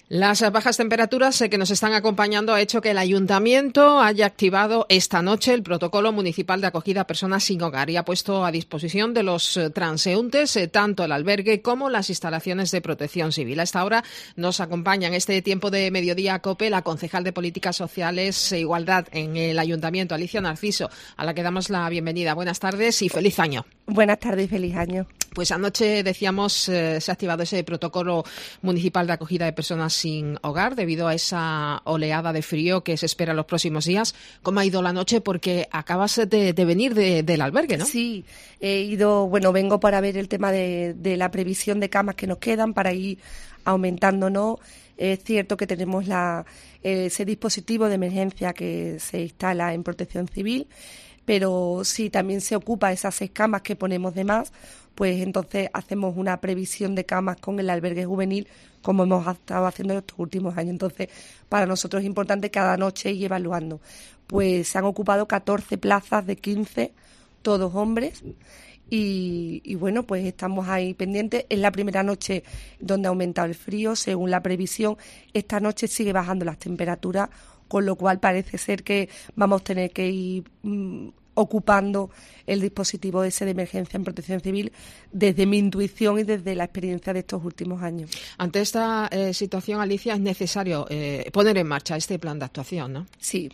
Las bajas temperaturas que nos están acompañando ha hecho que el Ayuntamiento haya activado esta noche el protocolo municipal de acogida a personas sin hogar y ha puesto a disposición de los transeúntes tanto el albergue como las instalaciones de protección civil. A esta hora nos acompaña en este tiempo de mediodía COPE la concejal de Políticas Sociales e Igualdad en el Ayuntamiento, Alicia Narciso, a la que damos la bienvenida. Buenas tardes y feliz año. Buenas tardes y feliz año. Pues anoche, decíamos, se ha activado ese protocolo municipal de acogida de personas sin hogar debido a esa oleada de frío que se espera en los próximos días. ¿Cómo ha ido la noche? Porque acabas de venir del albergue, ¿no? Sí, vengo para ver el tema de la previsión de camas que nos quedan para ir aumentando, ¿no? Es cierto que tenemos ese dispositivo de emergencia que se instala en Protección Civil, pero si también se ocupa esas 6 camas que ponemos de más, pues entonces hacemos una previsión de camas con el albergue juvenil, como hemos estado haciendo en estos últimos años. Entonces, para nosotros es importante cada noche ir evaluando. Pues se han ocupado 14 plazas de 15, todos hombres, y bueno, pues estamos ahí pendientes. Es la primera noche donde ha aumentado el frío, según la previsión. Esta noche sigue bajando las temperaturas, con lo cual parece ser que vamos a tener que ir ocupando el dispositivo ese de emergencia en Protección Civil desde mi intuición y desde la experiencia de estos últimos años. Ante esta situación, Alicia, es necesario poner en marcha este plan de actuación, ¿no? Sí,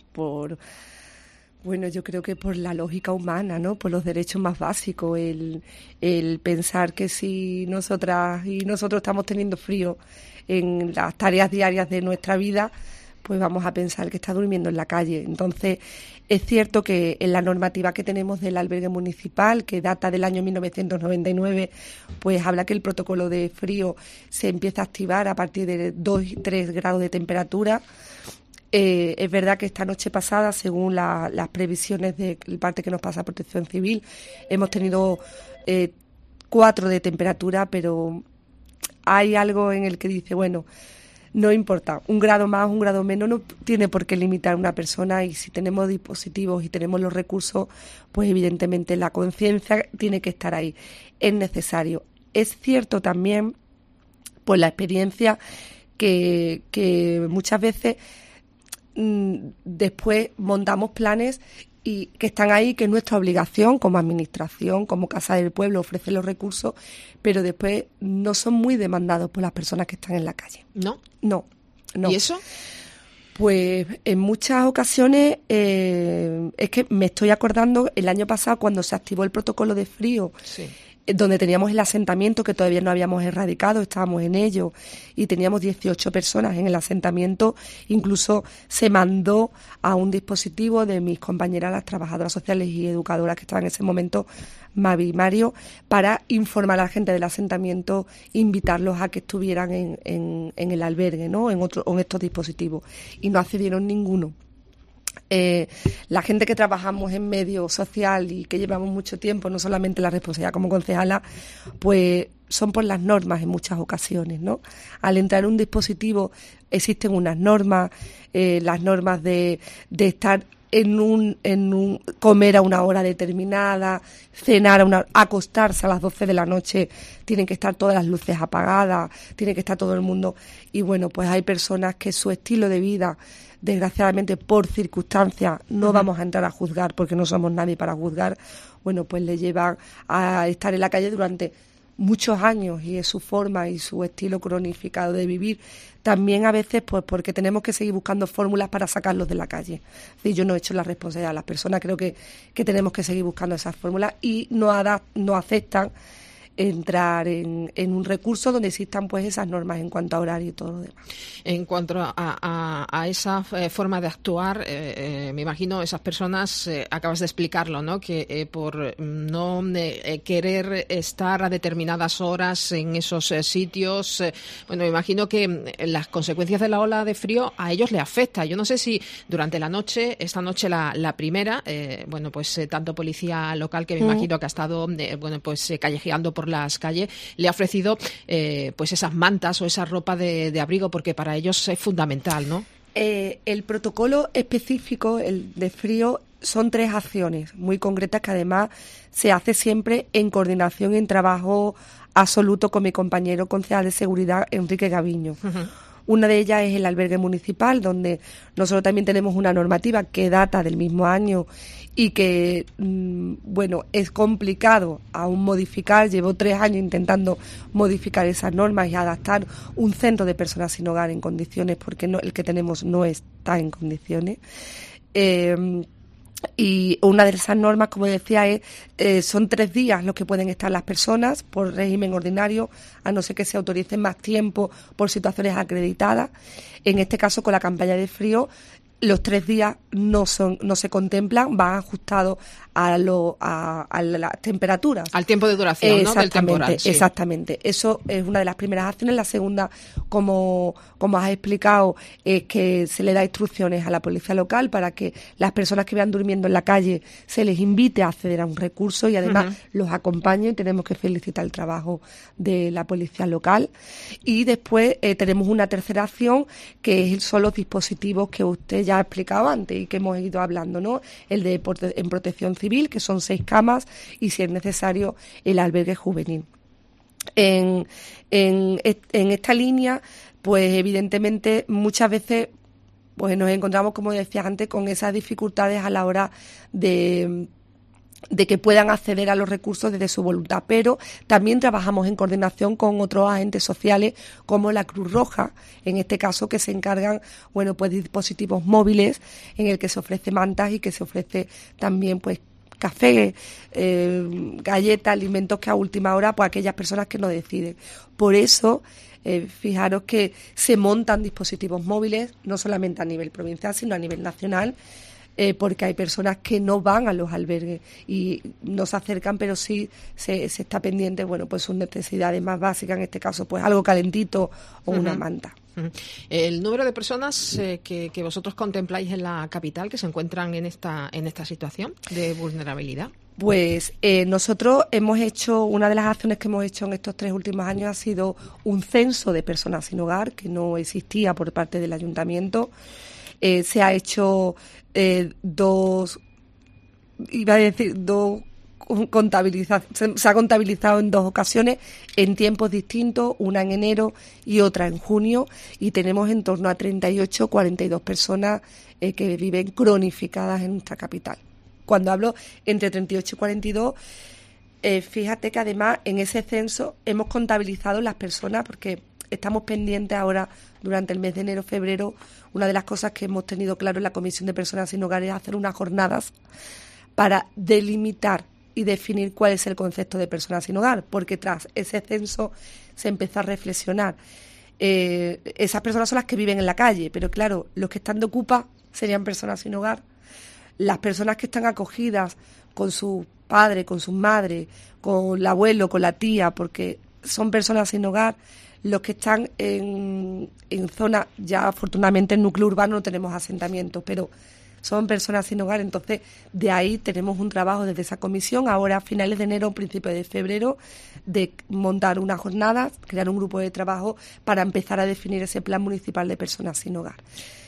yo creo que por la lógica humana, ¿no? Por los derechos más básicos, el pensar que si nosotras y nosotros estamos teniendo frío en las tareas diarias de nuestra vida, pues vamos a pensar que está durmiendo en la calle. Entonces, es cierto que en la normativa que tenemos del albergue municipal, que data del año 1999, pues habla que el protocolo de frío se empieza a activar a partir de 2 y 3 grados de temperatura. Es verdad que esta noche pasada, según las previsiones de parte que nos pasa Protección Civil, hemos tenido 4 de temperatura, pero hay algo en el que dice, bueno, no importa, 1 grado más, 1 grado menos, no tiene por qué limitar a una persona, y si tenemos dispositivos y tenemos los recursos, pues evidentemente la conciencia tiene que estar ahí. Es necesario. Es cierto también, por la experiencia, que muchas veces después montamos planes y que están ahí, que es nuestra obligación como administración, como Casa del Pueblo, ofrecer los recursos, pero después no son muy demandados por las personas que están en la calle. ¿No? No. ¿Y eso? Pues en muchas ocasiones, es que me estoy acordando el año pasado cuando se activó el protocolo de frío, sí, donde teníamos el asentamiento que todavía no habíamos erradicado, estábamos en ello, y teníamos 18 personas en el asentamiento. Incluso se mandó a un dispositivo de mis compañeras, las trabajadoras sociales y educadoras que estaban en ese momento, Mavi y Mario, para informar a la gente del asentamiento, invitarlos a que estuvieran en el albergue, ¿no? en estos dispositivos, y no accedieron ninguno. La gente que trabajamos en medio social y que llevamos mucho tiempo, no solamente la responsabilidad como concejala, pues son por las normas en muchas ocasiones, ¿no? Al entrar en un dispositivo existen unas normas, las normas de estar comer a una hora determinada, cenar acostarse a las 12 de la noche, tienen que estar todas las luces apagadas, tiene que estar todo el mundo. Y bueno, pues hay personas que su estilo de vida, desgraciadamente por circunstancias, no vamos a entrar a juzgar porque no somos nadie para juzgar, bueno, pues le llevan a estar en la calle durante muchos años, y es su forma y su estilo cronificado de vivir. También a veces pues porque tenemos que seguir buscando fórmulas para sacarlos de la calle. Es decir, yo no he hecho la responsabilidad, las personas creo que tenemos que seguir buscando esas fórmulas, y no aceptan entrar en un recurso donde existan pues esas normas en cuanto a horario y todo lo demás. En cuanto a esa forma de actuar, me imagino esas personas, acabas de explicarlo, ¿no? Que por no querer estar a determinadas horas en esos sitios, bueno, me imagino que las consecuencias de la ola de frío a ellos les afecta. Yo no sé si durante la noche, esta noche la primera, tanto policía local, que me imagino que ha estado callejeando por las calles, le ha ofrecido pues esas mantas o esa ropa de abrigo, porque para ellos es fundamental, ¿no? El protocolo específico, el de frío, son 3 acciones muy concretas que además se hace siempre en coordinación y en trabajo absoluto con mi compañero concejal de seguridad, Enrique Gaviño. Una de ellas es el albergue municipal, donde nosotros también tenemos una normativa que data del mismo año y que, es complicado aún modificar. Llevo 3 años intentando modificar esas normas y adaptar un centro de personas sin hogar en condiciones, porque el que tenemos no está en condiciones. Y una de esas normas, como decía, son 3 días los que pueden estar las personas por régimen ordinario, a no ser que se autoricen más tiempo por situaciones acreditadas. En este caso, con la campaña de frío, los 3 días no se contemplan, van ajustados a las temperaturas. Al tiempo de duración, ¿no?, del temporal. Sí. Exactamente. Eso es una de las primeras acciones. La segunda, como has explicado, es que se le da instrucciones a la policía local para que las personas que vean durmiendo en la calle se les invite a acceder a un recurso y además los acompañe. Tenemos que felicitar el trabajo de la policía local. Y después tenemos una tercera acción, que son los dispositivos que usted ya ha explicado antes y que hemos ido hablando, ¿no? El de en protección civil, que son 6 camas, y si es necesario el albergue juvenil. En esta línea, pues evidentemente muchas veces pues nos encontramos, como decía antes, con esas dificultades a la hora de que puedan acceder a los recursos desde su voluntad, pero también trabajamos en coordinación con otros agentes sociales como la Cruz Roja, en este caso, que se encargan, pues dispositivos móviles en el que se ofrece mantas y que se ofrece también pues café, galletas, alimentos que a última hora pues aquellas personas que no deciden. Por eso fijaros que se montan dispositivos móviles no solamente a nivel provincial sino a nivel nacional, porque hay personas que no van a los albergues y no se acercan, pero sí se está pendiente, pues sus necesidades más básicas, en este caso pues algo calentito o una manta. El número de personas que vosotros contempláis en la capital que se encuentran en esta situación de vulnerabilidad. Pues nosotros una de las acciones que hemos hecho en estos 3 últimos años ha sido un censo de personas sin hogar, que no existía por parte del ayuntamiento. Se ha hecho se ha contabilizado en 2 ocasiones, en tiempos distintos, una en enero y otra en junio, y tenemos en torno a 38 o 42 personas que viven cronificadas en nuestra capital. Cuando hablo entre 38 y 42, fíjate que además en ese censo hemos contabilizado las personas, porque estamos pendientes ahora, durante el mes de enero-febrero, una de las cosas que hemos tenido claro en la Comisión de Personas Sin Hogar es hacer unas jornadas para delimitar y definir cuál es el concepto de personas sin hogar, porque tras ese censo se empezó a reflexionar. Esas personas son las que viven en la calle, pero claro, los que están de ocupa serían personas sin hogar. Las personas que están acogidas con sus padres, con sus madres, con el abuelo, con la tía, porque son personas sin hogar. Los que están en zonas, ya afortunadamente en núcleo urbano no tenemos asentamientos, pero son personas sin hogar. Entonces, de ahí tenemos un trabajo desde esa comisión, ahora a finales de enero, principios de febrero, de montar una jornada, crear un grupo de trabajo para empezar a definir ese plan municipal de personas sin hogar.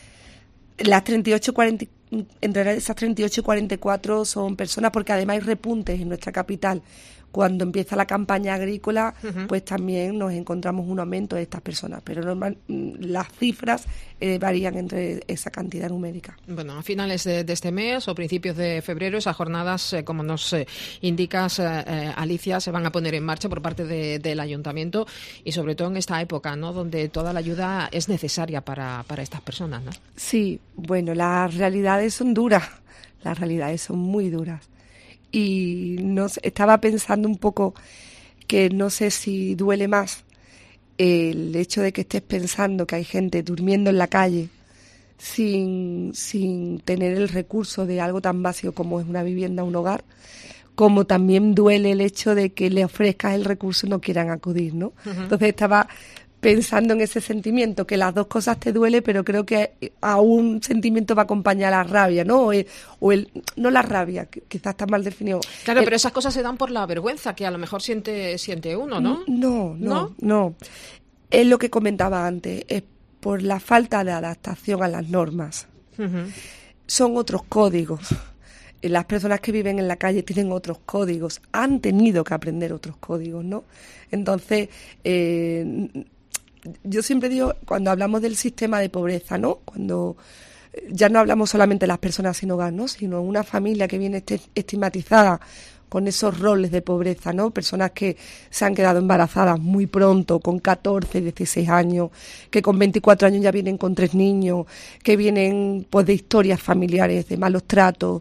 Entre esas 38 y 44 son personas, porque además hay repuntes en nuestra capital. Cuando empieza la campaña agrícola, pues también nos encontramos un aumento de estas personas, pero las cifras varían entre esa cantidad numérica. Bueno, a finales de este mes o principios de febrero, esas jornadas, como nos indicas, Alicia, se van a poner en marcha por parte del Ayuntamiento, y sobre todo en esta época, ¿no?, donde toda la ayuda es necesaria para estas personas, ¿no? Sí, bueno, las realidades son duras, las realidades son muy duras. Y estaba pensando un poco que no sé si duele más el hecho de que estés pensando que hay gente durmiendo en la calle sin tener el recurso de algo tan básico como es una vivienda, un hogar, como también duele el hecho de que le ofrezcas el recurso y no quieran acudir, ¿no? Entonces estaba pensando en ese sentimiento, que las dos cosas te duele, pero creo que a un sentimiento va a acompañar la rabia, ¿no? No la rabia, quizás está mal definido. Claro, pero esas cosas se dan por la vergüenza que a lo mejor siente uno, ¿no? No. Es lo que comentaba antes, es por la falta de adaptación a las normas. Son otros códigos. Las personas que viven en la calle tienen otros códigos, han tenido que aprender otros códigos, ¿no? Entonces, yo siempre digo, cuando hablamos del sistema de pobreza, ¿no? Cuando ya no hablamos solamente de las personas sin hogar, ¿no? Sino una familia que viene estigmatizada con esos roles de pobreza, ¿no? Personas que se han quedado embarazadas muy pronto, con 14, 16 años, que con 24 años ya vienen con 3 niños, que vienen pues de historias familiares, de malos tratos.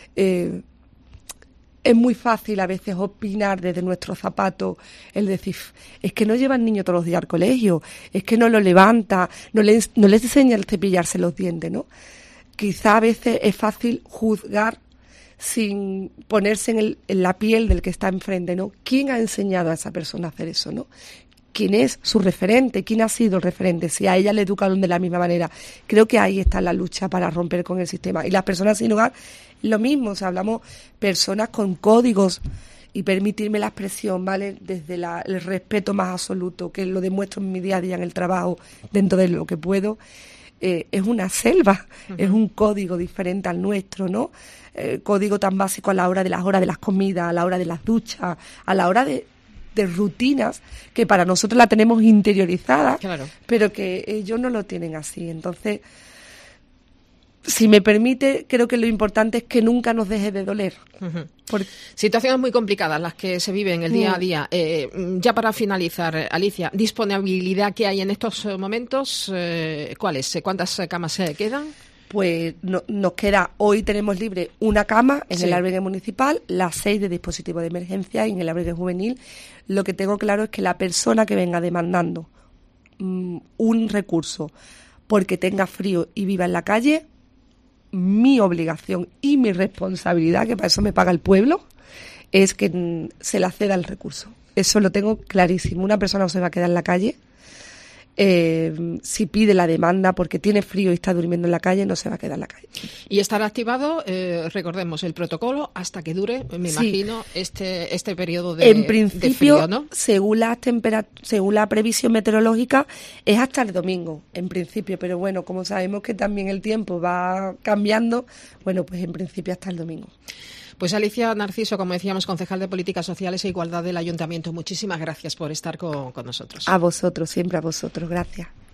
Es muy fácil a veces opinar desde nuestros zapatos, el decir, es que no lleva el niño todos los días al colegio, es que no lo levanta, no les enseña el cepillarse los dientes, ¿no? Quizá a veces es fácil juzgar sin ponerse en la piel del que está enfrente, ¿no? ¿Quién ha enseñado a esa persona a hacer eso, no? ¿Quién es su referente? ¿Quién ha sido el referente? Si a ella le educaron de la misma manera. Creo que ahí está la lucha para romper con el sistema. Y las personas sin hogar, lo mismo. O sea, hablamos personas con códigos, y permitirme la expresión, ¿vale? Desde el respeto más absoluto, que lo demuestro en mi día a día en el trabajo, dentro de lo que puedo. Es una selva, es un código diferente al nuestro, ¿no? Código tan básico a la hora de las horas de las comidas, a la hora de las duchas, a la hora de rutinas que para nosotros la tenemos interiorizada, claro, pero que ellos no lo tienen así. Entonces, si me permite, creo que lo importante es que nunca nos deje de doler. Situaciones muy complicadas las que se viven el día a día. Ya para finalizar, Alicia, ¿disponibilidad que hay en estos momentos? ¿Cuál es? ¿Cuántas camas se quedan? Pues nos queda, hoy tenemos libre una cama en el albergue municipal, las 6 de dispositivo de emergencia y en el albergue juvenil. Lo que tengo claro es que la persona que venga demandando un recurso porque tenga frío y viva en la calle, mi obligación y mi responsabilidad, que para eso me paga el pueblo, es que se la ceda el recurso. Eso lo tengo clarísimo. Una persona no se va a quedar en la calle. Si pide la demanda porque tiene frío y está durmiendo en la calle, no se va a quedar en la calle. Y estará activado, recordemos, el protocolo hasta que dure, me imagino, este periodo en principio, de frío, ¿no? según la previsión meteorológica, es hasta el domingo, en principio. Pero bueno, como sabemos que también el tiempo va cambiando, bueno, pues en principio hasta el domingo. Pues Alicia Narciso, como decíamos, concejal de Políticas Sociales e Igualdad del Ayuntamiento, muchísimas gracias por estar con nosotros. A vosotros, siempre a vosotros, gracias.